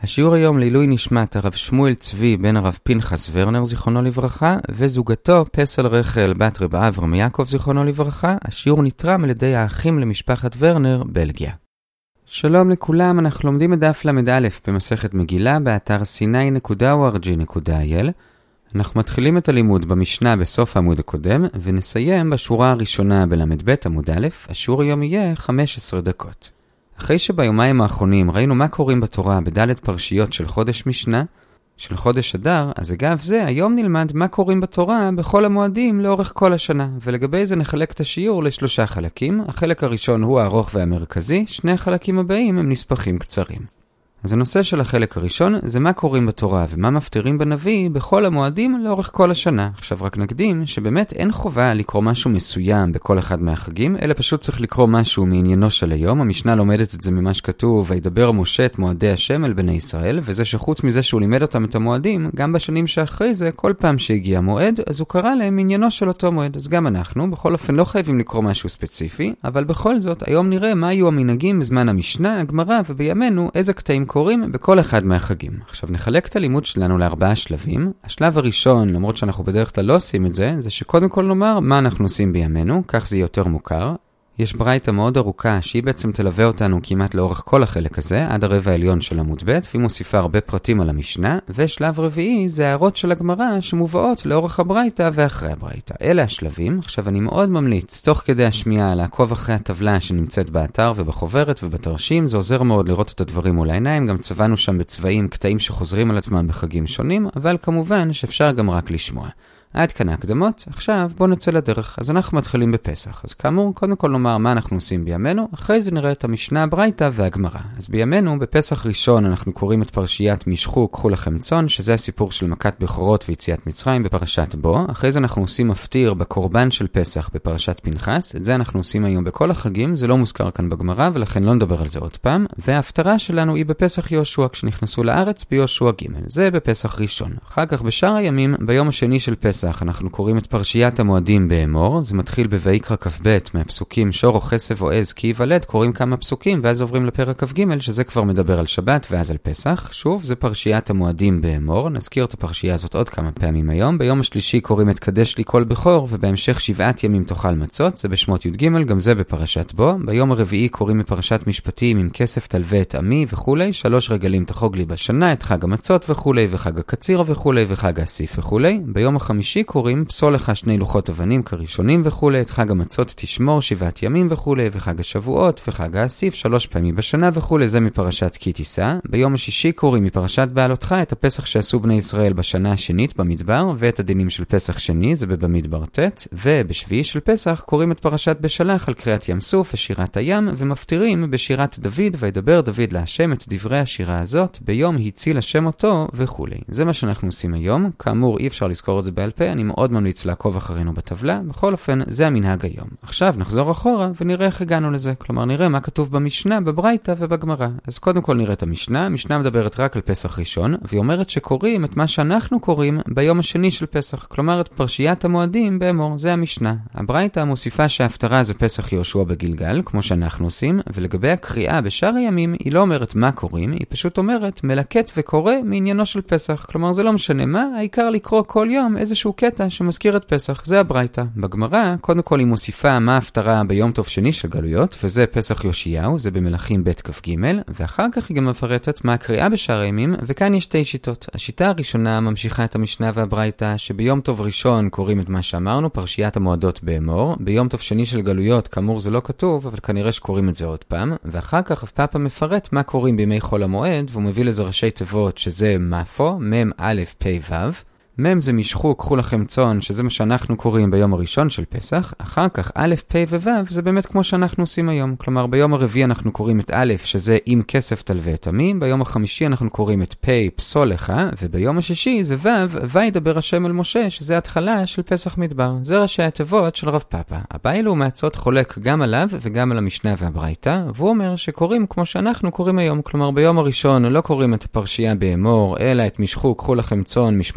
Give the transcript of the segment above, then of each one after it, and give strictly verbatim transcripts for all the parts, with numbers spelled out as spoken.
השיעור היום לעילוי נשמת הרב שמואל צבי בן הרב פנחס ורנר זיכרונו לברכה וזוגתו פסל רחל בת רב אברהם יעקב זיכרונו לברכה. השיעור נתרם על ידי האחים למשפחת ורנר, בלגיה. שלום לכולם, אנחנו לומדים את דף למד א' במסכת מגילה באתר סיני נקודה או אר ג'י נקודה איי אל. אנחנו מתחילים את הלימוד במשנה בסוף העמוד הקודם ונסיים בשורה הראשונה בלמד ב' עמוד א'. השיעור היום יהיה חמש עשרה דקות. אחרי שביומיים האחרונים ראינו מה קוראים בתורה בדלת פרשיות של חודש משנה, של חודש אדר, אז אגב זה, היום נלמד מה קוראים בתורה בכל המועדים לאורך כל השנה, ולגבי זה נחלק את השיעור לשלושה חלקים. החלק הראשון הוא הארוך והמרכזי, שני החלקים הבאים הם נספחים קצרים. אז הנושא של החלק הראשון זה מה קוראים בתורה ומה מפתירים בנביא בכל המועדים לאורך כל השנה. עכשיו רק נקדים שבאמת אין חובה לקרוא משהו מסוים בכל אחד מהחגים, אלא פשוט צריך לקרוא משהו מעניינו של היום. המשנה לומדת את זה ממה שכתוב, וידבר משה את מועדי השם אל בני ישראל, וזה שחוץ מזה שהוא לימד אותם את המועדים, גם בשנים שאחרי זה, כל פעם שהגיע מועד, אז הוא קרא להם מעניינו של אותו מועד. אז גם אנחנו, בכל אופן לא חייבים לקרוא משהו ספציפי, אבל בכל זאת, היום נראה מה היו המנהגים בזמן המשנה, הגמרא ובימינו, איזה קטעים קוראים בכל אחד מהחגים. עכשיו נחלק את הלימוד שלנו לארבעה שלבים. השלב הראשון, למרות שאנחנו בדרך כלל לא עושים את זה, זה שקודם כל נאמר מה אנחנו עושים בימינו, כך זה יותר מוכר. יש ברייתא מאוד ארוכה שהיא בעצם תלווה אותנו כמעט לאורך כל החלק הזה, עד הרבע העליון של עמוד ב', והיא מוסיפה הרבה פרטים על המשנה, ושלב רביעי זה הערות של הגמרא שמובאות לאורך הברייתא ואחרי הברייתא. אלה השלבים. עכשיו אני מאוד ממליץ, תוך כדי השמיעה, לעקוב אחרי הטבלה שנמצאת באתר ובחוברת ובתרשים, זה עוזר מאוד לראות את הדברים מול העיניים, גם צבענו שם בצבעים קטעים שחוזרים על עצמם בחגים שונים, אבל כמובן שאפשר גם רק לשמוע. עד כאן ההקדמות, עכשיו בואו נצא לדרך. אז אנחנו מתחילים בפסח. אז כאמור, קודם כל נאמר מה אנחנו עושים בימינו, אחרי זה נראה את המשנה, הברייתא והגמרא. אז בימינו, בפסח ראשון, אנחנו קוראים את פרשיית משחו, קחו לכם צאן, שזה הסיפור של מכת בכורות ויציאת מצרים בפרשת בו. אחרי זה אנחנו עושים מפטיר בקורבן של פסח בפרשת פנחס. את זה אנחנו עושים היום בכל החגים, זה לא מוזכר כאן בגמרא, ולכן לא נדבר על זה עוד פעם. וההפטרה שלנו היא בפסח יהושע, כשנכנסו לארץ ביהושע ג'. זה בפסח ראשון. אחר כך בשאר הימים, ביום השני של פסח, אנחנו קוראים את פרשיית המועדים באמור. זה מתחיל בויקרא כ"ב מהפסוקים שור או חסב או עז כי ייוולד, קוראים כמה פסוקים ואז עוברים לפרק כ"ג שזה כבר מדבר על שבת ואז על פסח. שוב, זה פרשיית המועדים באמור. נזכיר את הפרשייה הזאת עוד כמה פעמים היום. ביום השלישי קוראים את קדש לי כל בכור, ובהמשך שבעת ימים תאכל מצות, זה בשמות י"ג, גם זה בפרשת בו. ביום הרביעי קוראים את פרשת משפטים עם כסף תלווה את עמי וכולי, שלוש רגלים תחוג לי בשנה, את חג המצות וכולי, וחג הקציר וכולי, וחג האסיף וכולי. ביום החמישי קוראים פסול לך שני לוחות אבנים כראשונים וכולי, את חג המצות תשמור שבעת ימים וכולי, וחג השבועות וחג האסיף שלוש פעמים בשנה וכולי, זה מפרשת כי תישא. ביום השישי קוראים מפרשת בעלותך את הפסח שעשו בני ישראל בשנה השנית במדבר, ואת הדינים של פסח שני, זה במדבר ת'. ובשביעי של פסח קוראים את פרשת בשלח על קריאת ים סוף ושירת הים, ומפטירים בשירת דוד, וידבר דוד להשם את דברי השירה הזאת ביום הציל השם אותו וכולי. זה מה שאנחנו עושים היום. כאמור אי אפשר לזכור את זה בעל פה, אני מאוד ממליץ לעקוב אחרינו בטבלה. בכל אופן, זה המנהג היום. עכשיו נחזור אחורה ונראה איך הגענו לזה. כלומר, נראה מה כתוב במשנה, בברייתא ובגמרא. אז קודם כל נראה את המשנה. המשנה מדברת רק על פסח ראשון, והיא אומרת שקוראים את מה שאנחנו קוראים ביום השני של פסח. כלומר, את פרשיית המועדים באמור. זה המשנה. הברייתא מוסיפה שההפטרה זה פסח יהושע בגלגל, כמו שאנחנו עושים, ולגבי הקריאה בשאר הימים, היא לא אומרת מה קוראים, היא פשוט אומרת מלקט וקורא מעניינו של פסח. כלומר, זה לא משנה מה, העיקר לקרוא כל יום איזשהו קטע שמזכיר את פסח. זה הברייתא. בגמרא, קודם כל היא מוסיפה מה ההפטרה ביום טוב שני של גלויות, וזה פסח יאשיהו, זה במלכים ב' כ"ג, ואחר כך היא גם מפרטת מה הקריאה בשאר הימים, וכאן יש שתי שיטות. השיטה הראשונה ממשיכה את המשנה והברייתא, שביום טוב ראשון קוראים את מה שאמרנו, פרשיית המועדות באמור. ביום טוב שני של גלויות, כאמור זה לא כתוב, אבל כנראה שקוראים את זה עוד פעם. ואחר כך פאפה מפרט מה קוראים בימי חול המועד, והוא מביא לזה ראשי תיבות שזה מפו, מם א' פ' ו'. מם זה משחו, קחו לכם צאן, שזה מה שאנחנו קוראים ביום הראשון של פסח. אחר כך א', פ' וו' זה באמת כמו שאנחנו עושים היום. כלומר, ביום הרביעי אנחנו קוראים את א', שזה עם כסף תלווה את עמי. ביום החמישי אנחנו קוראים את פ', פסול לך. וביום השישי זה ו', וידבר השם אל משה, שזה התחלה של פסח מדבר. זה ראשי התיבות של רב פאפה. הבעיה לעומתות חולק גם עליו וגם על המשנה והברייתא, והוא אומר שקוראים כמו שאנחנו קוראים היום. כלומר, ביום הראשון לא קוראים את הפרשייה באמור, אלא את משחו, קחו לכם צאן משמות י"ב.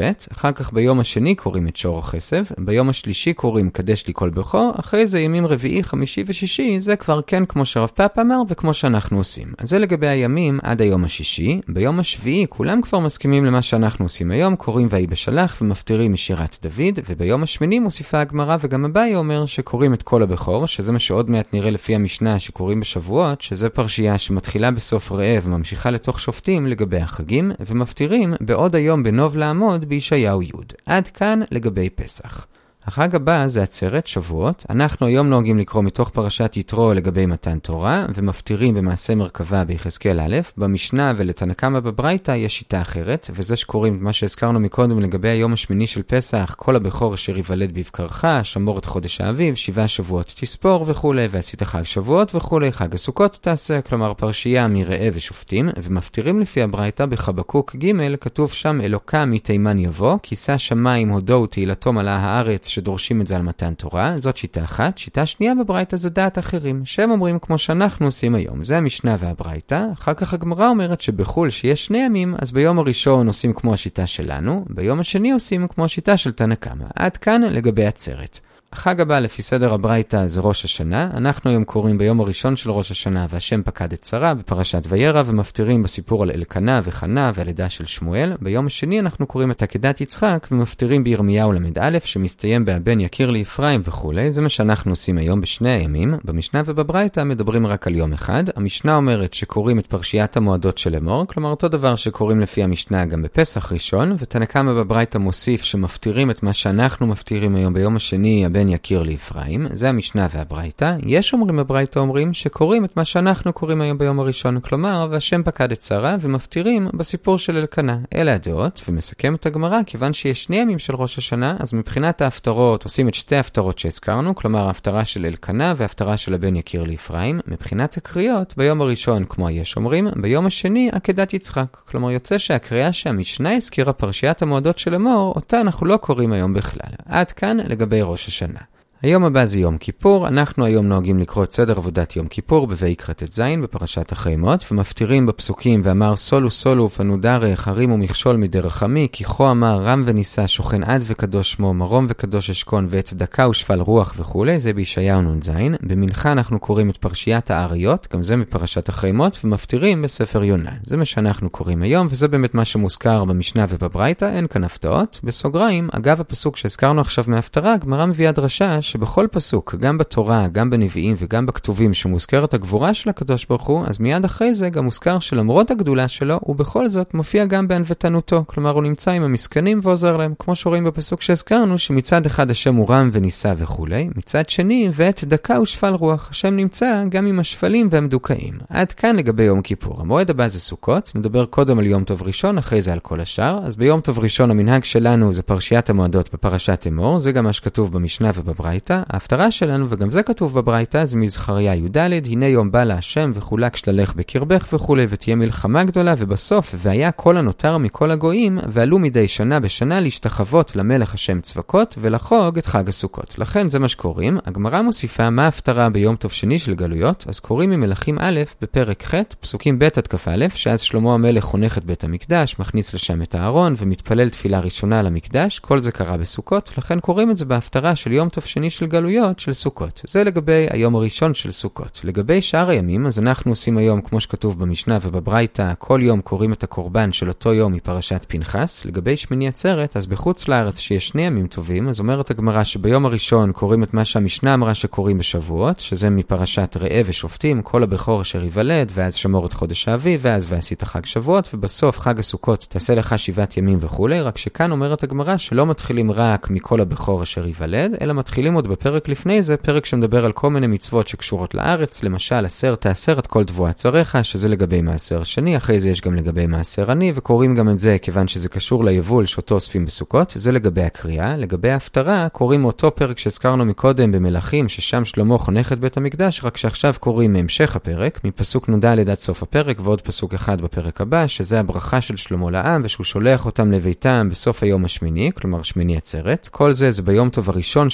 ב', אחר כך ביום השני קוראים את שור הכסף, ביום השלישי קוראים קדש לי כל בכור, אחרי זה ימים רביעי, חמישי ושישי, זה כבר כן כמו שרב פאפ אמר וכמו שאנחנו עושים. אז זה לגבי הימים עד היום השישי. ביום השביעי כולם כבר מסכימים למה שאנחנו עושים היום, קוראים ויהי בשלח ומפטירים משירת דוד, וביום השמיני מוסיפה הגמרא וגם אביי אומר שקוראים את כל הבכור, שזה מה שעוד מעט נראה לפי המשנה שקוראים בשבועות, שזה פרשייה שמתחילה בסוף ראה וממשיכה לתוך שופטים לגבי החגים, ומפטירים בעוד היום בנוב לעמוד בישעיהו י'. עד כאן לגבי פסח. החג הבא זה עצרת, שבועות. אנחנו היום נוהגים לקרוא מתוך פרשת יתרו לגבי מתן תורה, ומפטירים במעשה מרכבה ביחזקאל א', במשנה ולתנא קמא בברייתא יש שיטה אחרת, וזה שקוראים מה שהזכרנו מקודם לגבי היום השמיני של פסח, כל הבכור אשר ייוולד בבקרך, שמור את חודש האביב, שבעה שבועות תספור וכו', ועשית חג שבועות וכו', חג הסוכות תעשה, כלומר פרשייה מראה ושופטים, ומפטירים לפי הברייתא בחבקוק ג' כתוב שם אלוקה מתימן יבוא, כיסה שמיים הודו תהילתו מלאה הארץ, שדורשים את זה על מתן תורה. זאת שיטה אחת. שיטה שנייה בברייתא זה דעת אחרים, שהם אומרים כמו שאנחנו עושים היום. זה המשנה והברייתא. אחר כך הגמרא אומרת שבחול שיש שני ימים, אז ביום הראשון עושים כמו השיטה שלנו, ביום השני עושים כמו השיטה של תנא קמא. עד כאן לגבי עצרת. החג הבא לפי סדר הברייתא זה ראש השנה. אנחנו היום קוראים ביום הראשון של ראש השנה והשם פקד את שרה בפרשת וירא, ומפטירים בסיפור על אלקנה וחנה והלידה של שמואל. ביום השני אנחנו קוראים את עקדת יצחק ומפטירים בירמיהו למד א' שמסתיים בהבן יקיר לי אפרים וכו'. זה מה שאנחנו עושים היום בשני הימים. במשנה ובברייתא מדברים רק על יום אחד. המשנה אומרת שקוראים את פרשיית המועדות של אמור, כלומר אותו דבר שקוראים לפי המשנה גם בפסח ראשון, ותנא קמא בברייתא מוסיף שמפטירים את מה שאנחנו מפטירים היום ביום השני הבן יכיר לי אפרים. זה המשנה והברייתא. יש אומרים בברייתא אומרים שקוראים את מה שאנחנו קוראים היום ביום הראשון, כלומר והשם פקד את שרה, ומפטירים בסיפור של אלקנה. אלה הדעות, ומסכם את הגמרא, כיוון שיש שני ימים של ראש השנה, אז מבחינת ההפטרות עושים את שתי ההפטרות שהזכרנו, כלומר ההפטרה של אלקנה וההפטרה של הבן יכיר לי אפרים. מבחינת הקריאות ביום הראשון כמו יש אומרים, ביום השני עקדת יצחק. כלומר יוצא שהקריאה שהמשנה הזכירה פרשיית המועדות של אמור, אותה אנחנו לא קוראים היום בכלל. עד כאן לגבי ראש השנה. היום הבא זה יום כיפור. אנחנו היום נוהגים לקרוא את סדר עבודת יום כיפור בויקרא ט"ז בפרשת אחרי מות, ומפטירים בפסוקים ואמר סולו סולו ופנודרך הרים ומכשול מדרך עמי, כי כה אמר רם ונישא שוכן עד וקדוש שמו מרום וקדוש אשכון ואת דקה ושפל רוח וכו'. זה בישעיהו נ"ז. במנחה אנחנו קוראים את פרשיית האריות, גם זה מפרשת אחרי מות, ומפטירים בספר יונה. זה מה שאנחנו קוראים היום, וזה באמת מה שמוזכר במשנה ובברייתא. אין כאן הפתעות. בסוגריים, אגב הפסוק שהזכרנו עכשיו מההפטרה, הגמרא מביאה דרשה שבכל פסוק, גם בתורה, גם בנביאים וגם בכתובים שמוזכרת הגבורה של הקדוש ברוך הוא, אז מיד אחרי זה גם מוזכר שלמרות הגדולה שלו, הוא בכל זאת מופיע גם בענוותנותו. כלומר, הוא נמצא עם המסכנים ועוזר להם, כמו שרואים בפסוק שהזכרנו, שמצד אחד השם הוא רם ונישא וכו', מצד שני, ואת דקה ושפל רוח, השם נמצא גם עם השפלים והמדוכאים. עד כאן לגבי יום כיפור. המועד הבא זה סוכות. נדבר קודם על יום טוב ראשון, אחרי זה על כל השאר. אז ביום טוב ראשון המנהג שלנו זה פרשיית המועדות בפרשת אמור. זה גם מה שכתוב במשנה ובברייתא. ההפטרה שלנו, וגם זה כתוב בברייתא, זה מזכריה י"ד, הנה יום בא להשם וחולק שללך בקרבך וכו', ותהיה מלחמה גדולה, ובסוף והיה כל הנותר מכל הגויים, ועלו מדי שנה בשנה להשתחוות למלך השם צבקות ולחוג את חג הסוכות. לכן זה מה שקוראים. הגמרא מוסיפה מה ההפטרה ביום טוב שני של גלויות, אז קוראים ממלכים א' בפרק ח' פסוקים ב' עד כ' א', שאז שלמה המלך חונך את בית המקדש, מכניס לשם את הארון ומתפלל תפילה ראשונה למקדש. כל זה קרה בסוכות, לכן קוראים את זה בהפטרה של יום טוב שני של גלויות של סוכות. זה לגבי היום הראשון של סוכות. לגבי שאר הימים, אז אנחנו עושים היום, כמו שכתוב במשנה ובברייתא, כל יום קוראים את הקורבן של אותו יום מפרשת פנחס. לגבי שמיני עצרת, אז בחוץ לארץ שיש שני ימים טובים, אז אומרת הגמרא שביום הראשון קוראים את מה שהמשנה אמרה שקוראים בשבועות, שזה מפרשת ראה ושופטים, כל הבכור אשר ייוולד, ואז שמור את חודש האביב, ואז ועשית חג שבועות, ובסוף חג הסוכות תעשה לך שבעת ימים וכו'. רק שכאן אומרת הגמרא שלא מתחילים רק מכל הבכור אשר ייוולד, אלא מתחילים עוד בפרק לפני זה, פרק שמדבר על כל מיני מצוות שקשורות לארץ, למשל עשר תעשר את כל תבואה צריך, שזה לגבי מעשר שני, אחרי זה יש גם לגבי מעשר עני, וקוראים גם את זה כיוון שזה קשור ליבול שאותו אוספים בסוכות. זה לגבי הקריאה. לגבי ההפטרה קוראים אותו פרק שהזכרנו מקודם במלכים, ששם שלמה חונך את בית המקדש, רק שעכשיו קוראים מהמשך הפרק, מפסוק נ"ד עד סוף הפרק, ועוד פסוק אחד בפרק הבא, שזה הברכה של שלמה לעם, ושהוא שולח אותם לביתם בסוף היום השמיני, כלומר שמיני עצרת. כל זה זה ביום טוב הראשון של שמיני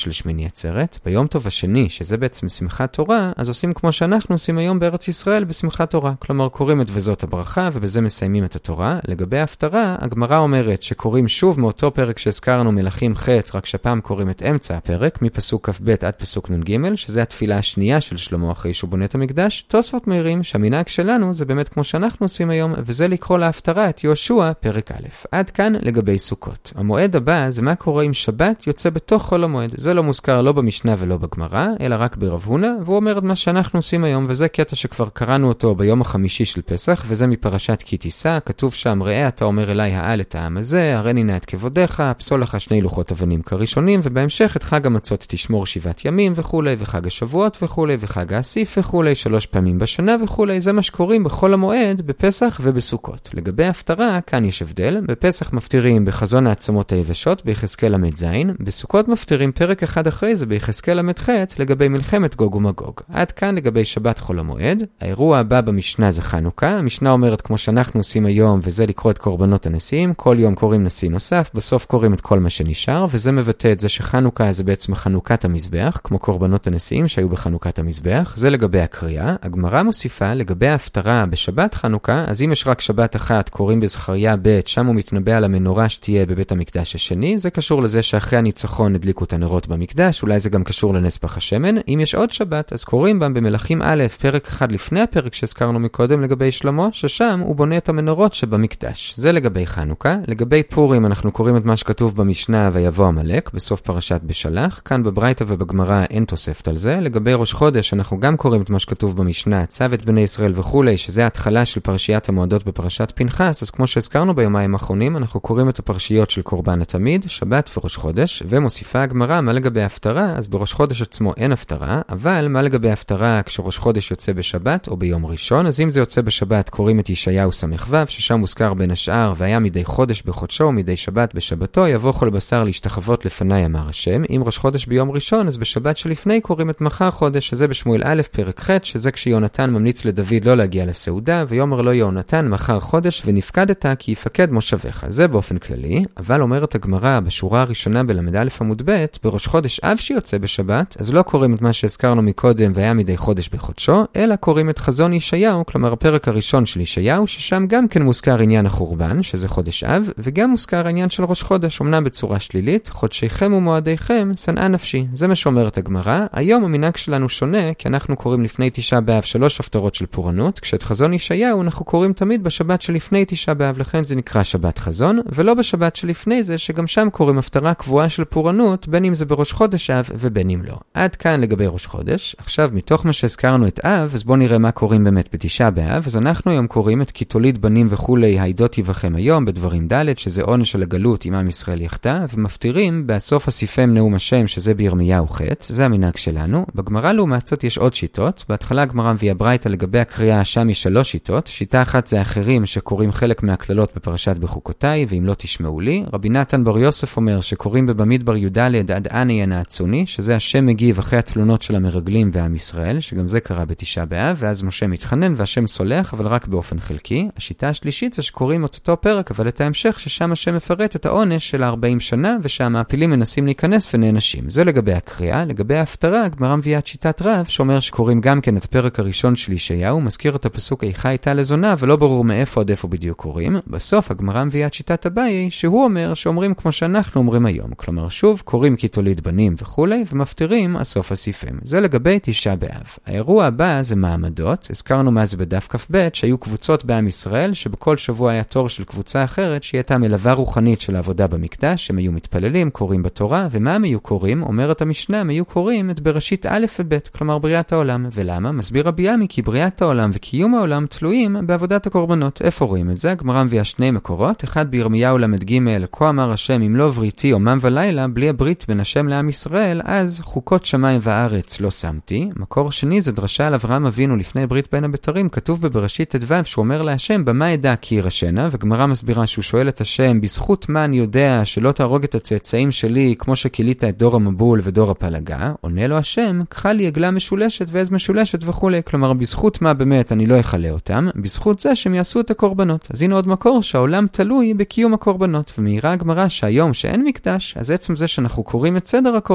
עצרת. ביום טוב השני, שזה בעצם שמחת תורה, אז עושים כמו שאנחנו עושים היום בארץ ישראל בשמחת תורה. כלומר, קוראים את וזאת הברכה, ובזה מסיימים את התורה. לגבי ההפטרה, הגמרא אומרת שקוראים שוב מאותו פרק שהזכרנו מלכים ח', רק שפעם קוראים את אמצע הפרק, מפסוק כ"ב עד פסוק נ"ג, שזה התפילה השנייה של שלמה אחרי שהוא בונה את המקדש. תוספות מהירים שהמנהג שלנו זה באמת כמו שאנחנו עושים היום, וזה לקרוא להפטרה את יהושע פרק א'. עד כאן לגבי סוכות. המועד הבא זה מה קורה אם שבת יוצא בתוך חול המועד. זה לא מוזכר לא במשנה ולא בגמרא, אלא רק ברב הונא, והוא אומר את מה שאנחנו עושים היום, וזה קטע שכבר קראנו אותו ביום החמישי של פסח, וזה מפרשת כי תישא. כתוב שם, ראה אתה אומר אליי העל את העם הזה, הריני נא את כבודיך, פסול לך שני לוחות אבנים כראשונים, ובהמשך את חג המצות תשמור שבעת ימים וכו', וחג השבועות וכו', וחג האסיף וכו', שלוש פעמים בשנה וכו'. זה מה שקוראים בכל המועד בפסח ובסוכות. לגבי ההפטרה, כאן יש הבדל. בפסח מפטירים בחזון העצמות היבשות ביחזקאל למד ז', בסוכות מפטירים פרק אחד אחרי זה ביחזקאל למד ח' לגבי מלחמת גוג ומגוג. עד כאן לגבי שבת חול המועד. האירוע הבא במשנה זה חנוכה. המשנה אומרת כמו שאנחנו עושים היום, וזה לקרוא את קורבנות הנשיאים. כל יום קוראים נשיא נוסף, בסוף קוראים את כל מה שנשאר, וזה מבטא את זה שחנוכה זה בעצם חנוכת המזבח, כמו קורבנות הנשיאים שהיו בחנוכת המזבח. זה לגבי הקריאה. הגמרא מוסיפה לגבי ההפטרה בשבת חנוכה, אז אם יש רק שבת אחת, קוראים בזכריה ב', שם הוא מתנבא על המנורה שתהיה בבית המקדש השני. זה קשור לזה שאחרי הניצחון הדליקו את הנרות במקדש, אולי זה גם קשור לנס פך השמן. אם יש עוד שבת, אז קוראים בהם במלכים א', פרק אחד לפני הפרק שהזכרנו מקודם לגבי שלמה, ששם הוא בונה את המנורות שבמקדש. זה לגבי חנוכה. לגבי פורים אנחנו קוראים את מה שכתוב במשנה ויבוא עמלק, בסוף פרשת בשלח. כאן בברייתא ובגמרא אין תוספת על זה. לגבי ראש חודש אנחנו גם קוראים את מה שכתוב במשנה, צו את בני ישראל וכו', שזה ההתחלה של פרשיית המועדות בפרשת פנחס. אז כמו שהזכרנו ביומיים האחרונים, אנחנו קוראים את הפרשיות של קורבן התמיד, שבת וראש חודש, ומוסיפה הגמרא מה לגבי ההפטרה. אז בראש חודש עצמו אין הפטרה, אבל מה לגבי ההפטרה כשראש חודש יוצא בשבת או ביום ראשון? אז אם זה יוצא בשבת קוראים את ישעיהו סמך ו', ששם מוזכר בין השאר, והיה מדי חודש בחודשו ומדי שבת בשבתו יבוא כל בשר להשתחוות לפני אמר השם. אם ראש חודש ביום ראשון, אז בשבת שלפני קוראים את מחר חודש, שזה בשמואל א' פרק ח', שזה כשיונתן ממליץ לדוד לא להגיע לסעודה, ויאמר לו יונתן מחר חודש ונפקדת כי יפקד מושבך. זה באופן כללי, אבל אומרת הגמרא בשורה הראשונה בלמד א' עמוד ב', בראש חודש אב שיוצא בשבת, אז לא קוראים את מה שהזכרנו מקודם והיה מדי חודש בחודשו, אלא קוראים את חזון ישעיהו, כלומר הפרק הראשון של ישעיהו, ששם גם כן מוזכר עניין החורבן, שזה חודש אב, וגם מוזכר העניין של ראש חודש, אמנם בצורה שלילית, חודשיכם ומועדיכם, שנאה נפשי. זה מה שאומרת הגמרא. היום המנהג שלנו שונה, כי אנחנו קוראים לפני תשעה באב שלוש הפטרות של פורענות, כשאת חזון ישעיהו אנחנו קוראים תמיד בשבת שלפני תשעה באב, לכן זה נקרא שבת חזון, ולא בשבת שלפני זה, שגם שם קוראים הפטרה קבועה של פורענות, בין אם זה בראש חודש אב ובין אם לא. עד כאן לגבי ראש חודש. עכשיו, מתוך מה שהזכרנו את אב, אז בואו נראה מה קוראים באמת בתשעה באב. אז אנחנו היום קוראים את כי תוליד בנים וכולי, העידות יבכם היום, בדברים ד', שזה עונש על הגלות עם עם ישראל יחטא, ומפטירים בסוף הסיפם נאום השם, שזה בירמיהו ח'. זה המנהג שלנו. בגמרא לעומת זאת יש עוד שיטות. בהתחלה הגמרא מביאה ברייתא לגבי הקריאה, שם יש שלוש שיטות. שיטה אחת זה אחרים שקוראים חלק מהכללות בפרשת בחוקותיי, ואם לא תשמעו לי. רבי נתן בר יוסף אומר שקוראים בבמדבר י"ד עד אנה ינעצוני, שזה השם מגיב אחרי התלונות של המרגלים ועם ישראל, שגם זה קרה בתשעה באב, ואז משה מתחנן והשם סולח, אבל רק באופן חלקי. השיטה השלישית זה שקוראים את אותו פרק, אבל את ההמשך ששם השם מפרט את העונש של ארבעים שנה, ושהמעפילים מנסים להיכנס ונענשים. זה לגבי הקריאה. לגבי ההפטרה, הגמרא מביאה את שיטת רב, שאומר שקוראים גם כן את הפרק הראשון של ישעיהו, מזכיר את הפסוק איכה הייתה לזונה, ולא ברור מאיפה עד איפה בדיוק קוראים. בסוף הגמרא מביאה את שיטת אביי, שהוא אומר שאומרים כמו שאנחנו אומרים היום. כלומר, שוב, קוראים כי תוליד בנים וכולי, ומפטירים הסוף הסיפם. זה לגבי תשעה באב. האירוע הבא זה מעמדות. הזכרנו מה זה בדף כ"ב, שהיו קבוצות בעם ישראל, שבכל שבוע היה תור של קבוצה אחרת, שהיא הייתה מלווה רוחנית של העבודה במקדש, הם היו מתפללים, קוראים בתורה, ומה הם היו קוראים? אומרת המשנה, הם היו קוראים את בראשית א' וב', כלומר בריאת העולם. ולמה? מסביר רבי עמי כי בריאת העולם וקיום העולם תלויים בעבודת הקורבנות. איפה רואים את זה? הגמרא מביאה שני מקורות, אחד בירמיהו למד ג', כה אמר השם אם לא בריתי יומם ולילה, בלי הברית בין השם לעם ישראל, אז חוקות שמיים וארץ לא שמתי. מקור שני זה דרשה על אברהם אבינו לפני ברית בין הבתרים, כתוב בבראשית ט"ו שהוא אומר להשם במה ידע כי ירשנה, וגמרא מסבירה שהוא שואל את השם בזכות מה אני יודע שלא תהרוג את הצאצאים שלי כמו שכילית את דור המבול ודור הפלגה. עונה לו השם קחה לי עגלה משולשת ועז משולשת וכו'. כלומר בזכות מה באמת אני לא אחלה אותם, בזכות זה שהם יעשו את הקורבנות. אז הנה עוד מקור שהעולם תלוי בקיום הקורבנות, ומהירה הגמרא שהיום שאין מקדש, אז עצם זה שאנחנו קוראים את סדר הקורבנות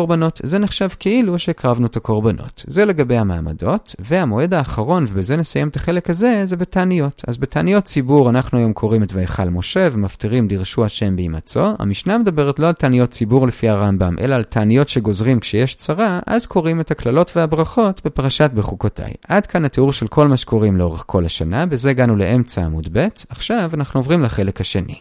קורבנות, זה נחשב כאילו שהקרבנו את הקורבנות. זה לגבי המעמדות, והמועד האחרון, ובזה נסיים את החלק הזה, זה בתעניות. אז בתעניות ציבור אנחנו היום קוראים את ויכל משה ומפטירים דירשו השם בהימצאו. המשנה מדברת לא על תעניות ציבור לפי הרמב"ם, אלא על תעניות שגוזרים כשיש צרה, אז קוראים את הכללות והברכות בפרשת בחוקותיי. עד כאן התיאור של כל מה שקוראים לאורך כל השנה, בזה הגענו לאמצע עמוד ב'. עכשיו אנחנו עוברים לחלק השני.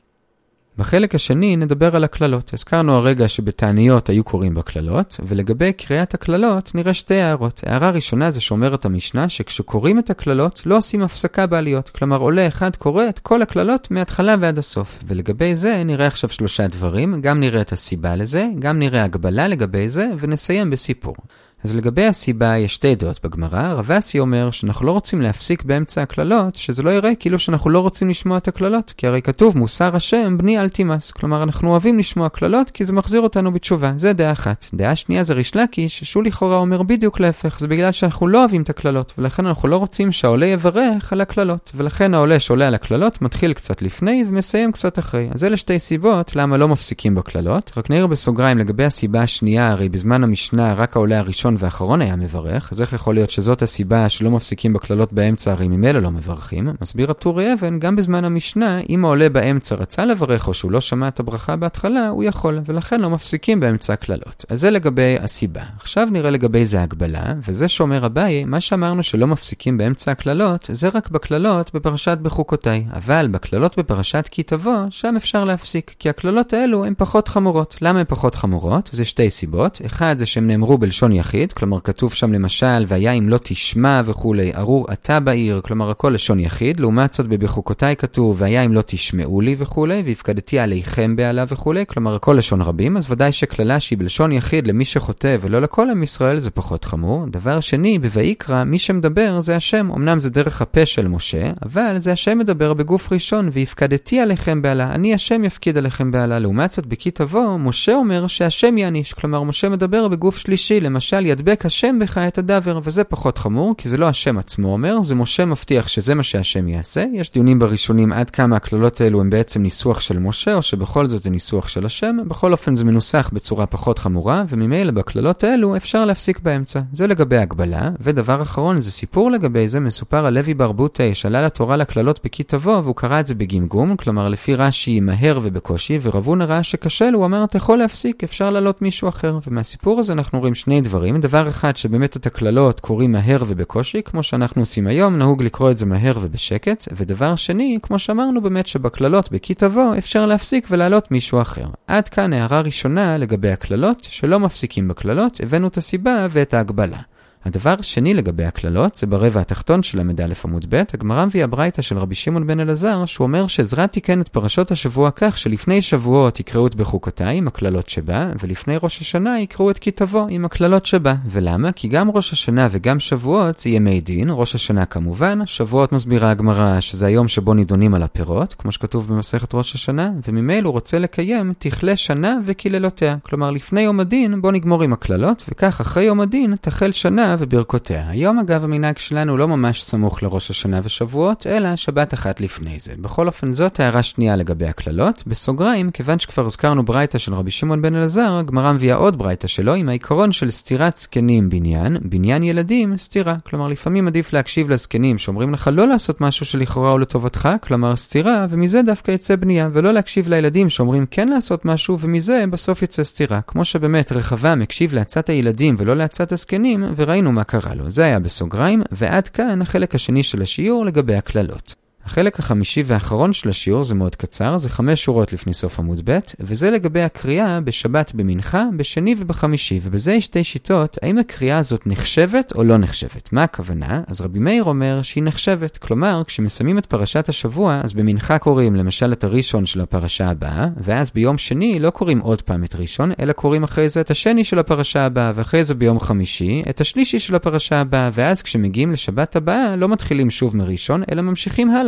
בחלק השני נדבר על הכללות. הזכרנו הרגע שבתעניות היו קוראים בכללות, ולגבי קריאת הכללות נראה שתי הערות. הערה ראשונה זה שאומרת המשנה שכשקוראים את הכללות לא עושים הפסקה בעליות, כלומר עולה אחד קורא את כל הכללות מההתחלה ועד הסוף. ולגבי זה נראה עכשיו שלושה דברים, גם נראה את הסיבה לזה, גם נראה הגבלה לגבי זה, ונסיים בסיפור. אז לגבי הסיבה יש שתי דעות בגמרא. רב אסי אומר שאנחנו לא רוצים להפסיק באמצע הכללות, שזה לא יראה כאילו שאנחנו לא רוצים לשמוע את הכללות, כי הרי כתוב מוסר השם בני אל תימס, כלומר אנחנו אוהבים לשמוע כללות כי זה מחזיר אותנו בתשובה. זה דעה אחת. דעה שנייה זה ריש לקיש, שהוא לכאורה אומר בדיוק להפך, זה בגלל שאנחנו לא אוהבים את הכללות, ולכן אנחנו לא רוצים שהעולה יברך על הכללות, ולכן העולה שעולה על הכללות מתחיל קצת לפני ומסיים קצת אחרי. אז אלה שתי סיבות למה לא מפסיקים בכללות. רק נראה בסוגריים לגבי הסיבה השנייה, הרי בזמן המשנה רק העולה הראשון ואחרון היה מברך, אז איך יכול להיות שזאת הסיבה שלא מפסיקים בכללות באמצע, הרי ממילא לא מברכים? מסביר הטורי אבן, גם בזמן המשנה, אם העולה באמצע רצה לברך או שהוא לא שמע את הברכה בהתחלה, הוא יכול, ולכן לא מפסיקים באמצע הכללות. אז זה לגבי הסיבה. עכשיו נראה לגבי זה הגבלה, וזה שאומר אביי, מה שאמרנו שלא מפסיקים באמצע הכללות, זה רק בכללות בפרשת בחוקותיי, אבל בכללות בפרשת כי תבוא, שם אפשר להפסיק, כי הכללות האלו הן פחות חמורות. למה הן פחות חמורות? זה שתי סיבות. אחד זה שהם נאמרו בלשון יחיד, כלומר כתוב שם למשל, והיה אם לא תשמע וכולי, ארור אתה בעיר, כלומר הכל לשון יחיד. לעומת זאת בבחוקותיי כתוב, והיה אם לא תשמעו לי וכולי, והפקדתי עליכם בעלה וכולי, כלומר הכל לשון רבים. אז ודאי שכללה שהיא בלשון יחיד למי שחוטא ולא לכל עם ישראל זה פחות חמור. דבר שני, בויקרא, מי שמדבר זה השם. אמנם זה דרך הפה של משה, אבל זה השם מדבר בגוף ראשון, והפקדתי עליכם בעלה, אני השם יפקיד עליכם בעלה. לעומת זאת בכי תבוא, משה אומר שהשם יעניש, כלומר משה מדבר בגוף שלישי, למשל ידבק השם בך את הדבר, וזה פחות חמור, כי זה לא השם עצמו אומר, זה משה מבטיח שזה מה שהשם יעשה. יש דיונים בראשונים עד כמה הכללות האלו הם בעצם ניסוח של משה, או שבכל זאת זה ניסוח של השם. בכל אופן זה מנוסח בצורה פחות חמורה, וממילא בכללות האלו אפשר להפסיק באמצע. זה לגבי הגבלה, ודבר אחרון זה סיפור לגבי זה, מסופר על לוי בר בוטי, שעלה לתורה לכללות בכי תבוא, והוא קרא את זה בגמגום, כלומר לפי רש"י מהר ובקושי, ורבון ראה שקשה לו, הוא אמר אתה יכול להפסיק, אפשר לעלות מישהו אחר. ומהסיפור הזה אנחנו רואים שני דברים. דבר אחד שבאמת את הכללות קוראים מהר ובקושי, כמו שאנחנו עושים היום, נהוג לקרוא את זה מהר ובשקט. ודבר שני, כמו שאמרנו באמת שבכללות בכי תבוא אפשר להפסיק ולעלות מישהו אחר. עד כאן הערה ראשונה לגבי הכללות, שלא מפסיקים בכללות, הבאנו את הסיבה ואת ההגבלה. הדבר השני לגבי הכללות זה ברבע התחתון של עמוד א' עמוד ב'. הגמרא מביאה ברייתא של רבי שמעון בן אלעזר, שהוא אומר שעזרא תיקן את פרשות השבוע כך שלפני שבועות יקראו את בחוקותיי עם הכללות שבה, ולפני ראש השנה יקראו את כי תבוא עם הכללות שבה. ולמה? כי גם ראש השנה וגם שבועות זה ימי דין. ראש השנה כמובן, שבועות מסבירה הגמרא שזה היום שבו נידונים על הפירות, כמו שכתוב במסכת ראש השנה, וממילא הוא רוצה לקיים תכלה שנה וקללותיה. כלומר לפני יום הדין בוא נגמור עם הכללות, וכך אחרי יום הדין תחל שנה וברכותיה. היום אגב המנהג שלנו לא ממש סמוך לראש השנה ושבועות, אלא שבת אחת לפני זה. בכל אופן זאת הערה שנייה לגבי הכללות. בסוגריים, כיוון שכבר הזכרנו ברייתא של רבי שמעון בן אלעזר, הגמרא מביאה עוד ברייתא שלו עם העיקרון של סתירת זקנים בניין, בניין ילדים סתירה. כלומר לפעמים עדיף להקשיב לזקנים שאומרים לך לא לעשות משהו שלכאורה הוא לטובתך, כלומר סתירה, ומזה דווקא יצא בנייה, ולא להקשיב לילדים שאומרים כן לעשות משהו ומזה בסוף יצא סתירה. כמו שבאמת רחבעם הקשיב להצעת הילדים ולא להצעת הזקנים, וראינו מה קרה לו. זה היה בסוגריים, ועד כאן החלק השני של השיעור לגבי הכללות. החלק החמישי והאחרון של השיעור זה מאוד קצר, זה חמש שורות לפני סוף עמוד ב', וזה לגבי הקריאה בשבת במנחה, בשני ובחמישי, ובזה יש שתי שיטות, האם הקריאה הזאת נחשבת או לא נחשבת. מה הכוונה? אז רבי מאיר אומר שהיא נחשבת, כלומר כשמסיימים את פרשת השבוע, אז במנחה קוראים למשל את הראשון של הפרשה הבאה, ואז ביום שני לא קוראים עוד פעם את ראשון, אלא קוראים אחרי זה את השני של הפרשה הבאה, ואחרי זה ביום חמישי את השלישי של הפרשה הבאה, ואז כשמגיעים לשבת הבאה לא מתחילים שוב מראשון, אלא ממשיכים הלאה.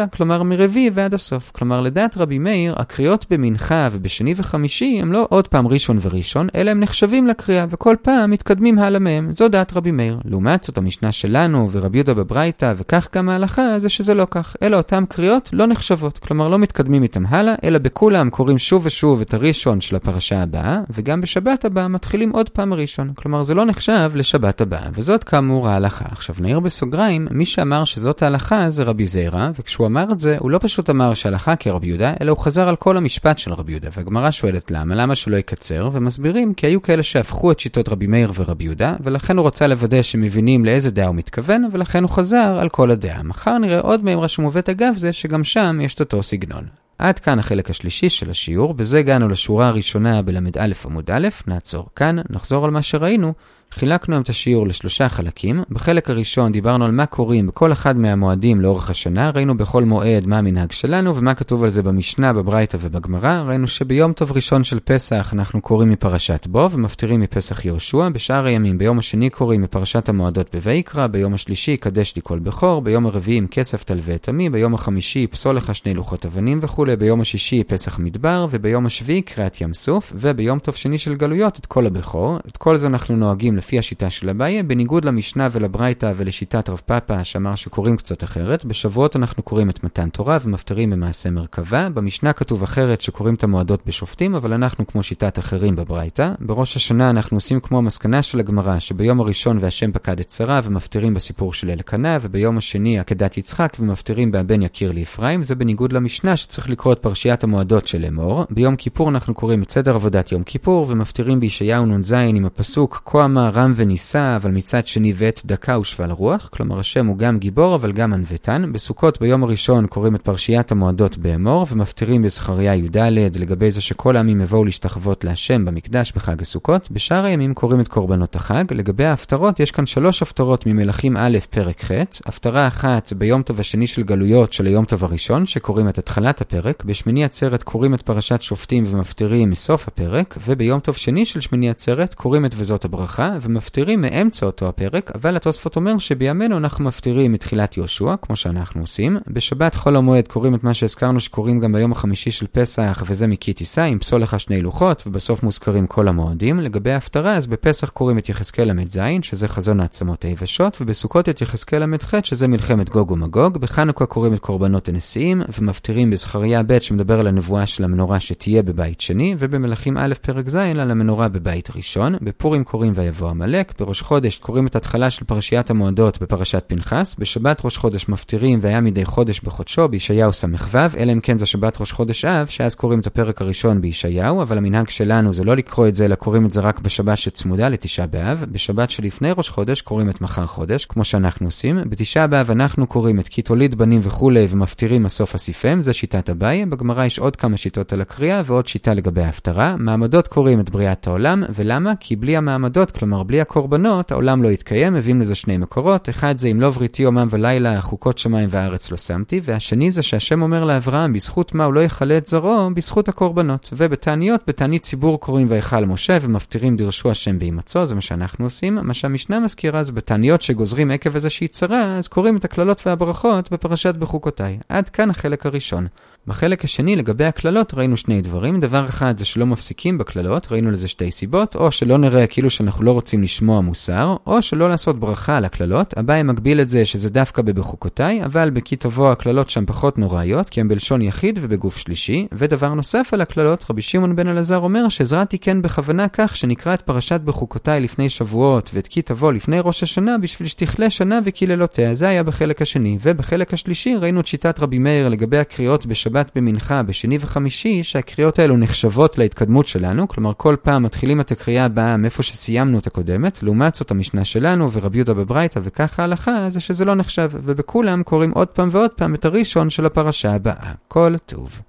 והלאה, כלומר מרביעי ועד הסוף. כלומר, לדעת רבי מאיר, הקריאות במנחה ובשני וחמישי הם לא עוד פעם ראשון וראשון, אלא הם נחשבים לקריאה, וכל פעם מתקדמים הלאה מהם. זו דעת רבי מאיר. לעומת זאת, המשנה שלנו ורבי יהודה בברייתא, וכך גם ההלכה, זה שזה לא כך. אלא אותם קריאות לא נחשבות, כלומר לא מתקדמים איתם הלאה, אלא בכולם קוראים שוב ושוב את הראשון של הפרשה הבאה, וגם בשבת הבאה מתחילים עוד פעם ראשון. כלומר, זה לא נחשב לשבת הבאה, וזאת כאמור ההלכה. עכשיו נעיר בסוגריים, מי שאמר שזאת ההלכה זה רבי זיירא, וכשהוא אמר את זה, הוא לא פשוט אמר שההלכה כרבי יהודה, אלא הוא חזר על כל המשפט של רבי יהודה. והגמרא שואלת למה, למה שלא יקצר, ומסבירים כי היו כאלה שהפכו את שיטות רבי מאיר ורבי יהודה, ולכן הוא רצה לוודא שמבינים לאיזה דעה הוא מתכוון, ולכן הוא חזר על כל הדעה. מחר נראה עוד מאמרה שמובאת אגב זה, שגם שם יש אותו סגנון. עד כאן החלק השלישי של השיעור, בזה הגענו לשורה הראשונה בלמד א' עמוד א', נעצור כאן, נחזור על מה שראינו. חילקנו את השיעור לשלושה חלקים. בחלק הראשון דיברנו על מה קוראים בכל אחד מהמועדים לאורך השנה, ראינו בכל מועד מה המנהג שלנו ומה כתוב על זה במשנה, בברייתא ובגמרא. ראינו שביום טוב ראשון של פסח אנחנו קוראים מפרשת בו ומפטירים מפסח יהושע. בשאר הימים ביום השני קוראים מפרשת המועדות בויקרא, ביום השלישי קדש לי כל בכור, ביום הרביעי עם כסף תלווה את עמי, ביום החמישי פסול לך שני לוחות אבנים וכו', ביום השישי פסח מדבר, וביום השביעי קריאת ים סוף, וביום טוב שני של גלויות את כל הבכור. את כל זה אנחנו נוהגים לפי השיטה של אביי, בניגוד למשנה ולברייתא ולשיטת רב פאפא שאמר שקוראים קצת אחרת. בשבועות אנחנו קוראים את מתן תורה ומפטרים במעשה מרכבה. במשנה כתוב אחרת שקוראים את המועדות בשופטים, אבל אנחנו כמו שיטת אחרים בברייתא. בראש השנה אנחנו עושים כמו המסקנה של הגמרא, שביום הראשון והשם פקד את שרה ומפטרים בסיפור של אלקנה, וביום השני עקדת יצחק ומפטרים בהבן יקיר לאפרים. זה בניגוד למשנה שצריך לקרוא את פרשיית המועדות של אמור. ביום כיפור אנחנו קוראים את סדר עבודת יום כיפור ומפטרים בישעיהו נ"ז עם הפסוק כה אמר רם וניסה, אבל מצד שני ואת דקה ושבל רוח. כלומר השם הוא גם גיבור אבל גם ענוותן. בסוכות ביום הראשון קוראים את פרשיית המועדות באמור ומפטרים בזכריה י"ד לגבי זה שכל העמים יבואו להשתחוות להשם במקדש בחג הסוכות. בשאר הימים קוראים את קורבנות החג. לגבי ההפטרות יש כאן שלוש הפטרות ממלכים א' פרק ח'. הפטרה אחת ביום טוב השני של גלויות של היום טוב הראשון שקוראים את התחלת הפרק. בשמיני עצרת קוראים את פרשת שופטים ומפטרים מסוף הפרק, וביום טוב שני של שמיני עצרת קוראים את וזאת הברכה ומפטרים מאמצע אותו הפרק. אבל התוספות אומר שבימינו אנחנו מפטרים מתחילת יהושע כמו שאנחנו עושים. בשבת חול המועד קוראים את מה שהזכרנו שקוראים גם ביום החמישי של פסח, וזה מקי תישא עם פסול לך שני לוחות, ובסוף מוזכרים כל המועדים. לגבי ההפטרה אז בפסח קוראים את יחזקאל למד זין שזה חזון העצמות היבשות, ובסוכות את יחזקאל למד ח' שזה מלחמת גוג ומגוג. בחנוכה קוראים את קורבנות הנשיאים ומפטרים בזכריה ב' שמדבר על הנבואה של המנורה שתהיה בבית שני, ובמלכים א' פרק ז' על המנורה בבית ראשון. בפורים קוראים ויבוא עמלק. בראש חודש קוראים את התחלה של פרשיית המועדות בפרשת פנחס. בשבת ראש חודש מפטירים והיה מדי חודש בחודשו בישעיהו סמ"ו, אלא אם כן זה שבת ראש חודש אב שאז קוראים את הפרק הראשון בישעיהו, אבל המנהג שלנו זה לא לקרוא את זה אלא קוראים את זה רק בשבת שצמודה לתשעה באב. בשבת שלפני ראש חודש קוראים את מחר חודש כמו שאנחנו עושים. בתשעה באב אנחנו קוראים את כי תוליד בנים וכולי ומפטירים מסוף אסיפם, זה שיטת אביי. בגמרא יש עוד כמה שיטות על הקריאה ועוד שיטה לגבי ההפטרה. מעמדות קוראים את בריאת העולם, ולמה? כי בלי המעמדות, כלומר בלי הקורבנות, העולם לא יתקיים. מביאים לזה שני מקורות. אחד זה אם לא בריתי יומם ולילה חוקות שמיים והארץ לא שמתי, והשני זה שהשם אומר לאברהם בזכות מה הוא לא יחלה את זרעו, בזכות הקורבנות. ובתעניות, בתענית ציבור קוראים ויחל משה ומפטירים דרשו השם וימצוא, זה מה שאנחנו עושים. מה שהמשנה מזכירה זה בתעניות שגוזרים עקב איזושהי צרה, אז קוראים את הכללות והברכות בפרשת בחוקותיי. עד כאן החלק הראשון. בחלק השני לגבי הכללות ראינו שני דברים. דבר אחד זה שלא מפסיקים בכללות, ראינו לזה שתי סיבות, או שלא נראה כאילו שאנחנו לא רוצים לשמוע מוסר, או שלא לעשות ברכה על הכללות. אביי מגביל את זה שזה דווקא בבחוקותיי, אבל בכי תבוא הכללות שם פחות נוראיות, כי הם בלשון יחיד ובגוף שלישי. ודבר נוסף על הכללות, רבי שמעון בן אלעזר אומר שעזרא תיקן בכוונה כך שנקרא את פרשת בחוקותיי לפני שבועות ואת כי תבוא לפני ראש השנה בשביל שתכלה שנה וקללותיה. זה היה בחלק השני. ובחלק השלישי ראינו את שיטת רבי מאיר לגבי הקריאות בשבת במנחה, בשני וחמישי, שהקריאות האלו נחשבות להתקדמות שלנו, כלומר כל פעם מתחילים את הקריאה הבאה מאיפה שסיימנו את הקודמת. לעומת זאת המשנה שלנו ורבי יהודה בברייתא וככה ההלכה זה שזה לא נחשב, ובכולם קוראים עוד פעם ועוד פעם את הראשון של הפרשה הבאה. כל טוב.